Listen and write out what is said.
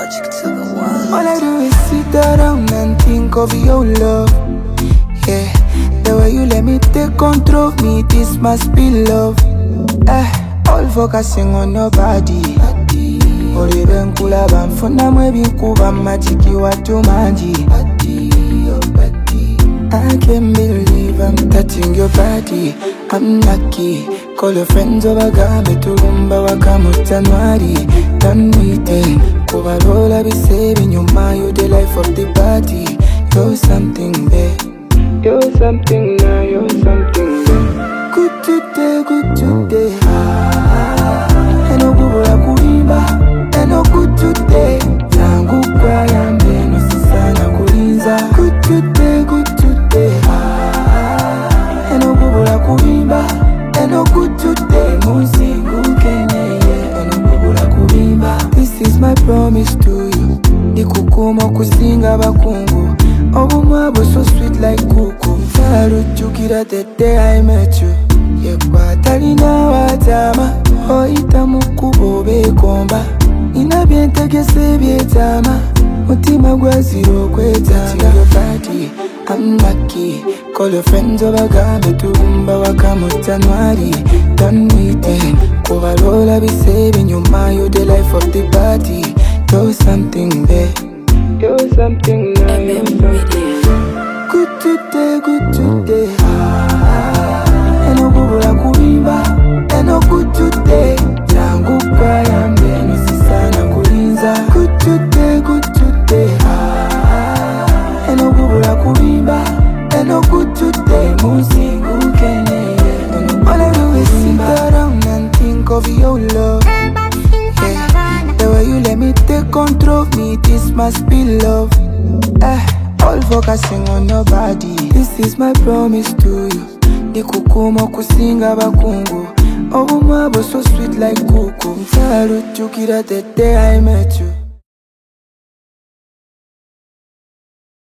Logic to the one. All I do is sit around and think of your love. Yeah, the way you let me take control of me, this must be love. All focusing on your body. Ori benkula bamfuna mwebinkuba machiki watu manji. I can't believe I'm touching your body. I'm lucky. Call your friends over Gambe to Rumba Wakamutanwari. Done meeting. Kubarola be saving your mind. You're the life of the party. You're something, babe. You're something now, you're something, babe. Good today, good today. Eno kubula kuimba. Eno good today. Tangu kwa yambe no sisana kulinza. Good today, good today. Eno kubula kuimba. Eno good today. Muzingu kenye eno kubula kuimba. This is my promise to you. Nikukuma kuzinga bakungu. Obumwabo so sweet like kuku. Farujukira the day I met you. Yepatalina watama. Oita mukubobe komba. Inabientegese bietama. Mutima gwaziro kwetanga. Your body, I'm lucky. Call your friends over Gambe to Rumba Wakamutanwari. Done meeting. Kubarola be saving your mind. You're the life of the party. You're something, babe. You're something now, you're something. Good today, good today. Eno kubula kuimba. Eno good today. Tangu kwa yambe no sisana kulinza. Good today, good today. Eno kubula kuimba. Eno good today. Muzingu kenye. All I do is sit around and think of your love. The way you let me take control of me, this must be love. All focusing on your body. This is my promise to you. Nikukuma kusinga bakungu. Obumwabo so sweet like kuku. Mfarujukira the day I met you.